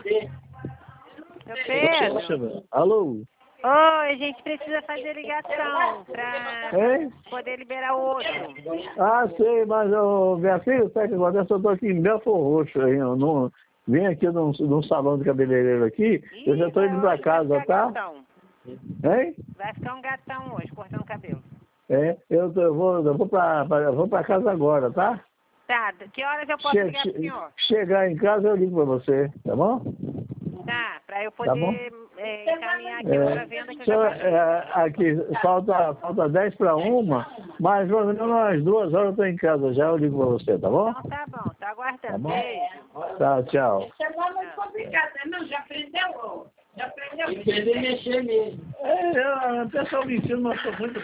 Seu Pedro. Alô? Oi, a gente precisa fazer ligação pra poder liberar o outro. Ah, sei, mas minha filha, sabe o que acontece? Eu tô aqui em Belfort Roxo, aí, eu não, vim aqui num salão de cabeleireiro aqui, eu já tô indo pra casa, tá? Hein? Vai ficar um gatão hoje, cortando cabelo. Eu vou pra casa agora, tá? Tá, que horas eu posso ligar pro senhor? Chegar em casa eu ligo pra você, tá bom? Tá, pra eu Tá bom? poder encaminhar aqui outra venda que eu já passei. Aqui, falta 10 para 1, mas pelo menos umas 2 horas eu tô em casa já, eu ligo pra você, tá bom? Então tá bom, tá aguardando. Tá bom? Beijo. Tá, tchau. Isso é muito complicado, né? Não, já aprendeu? Já aprendeu? Aprender a mexer mesmo. O pessoal me ensina umas coisas muito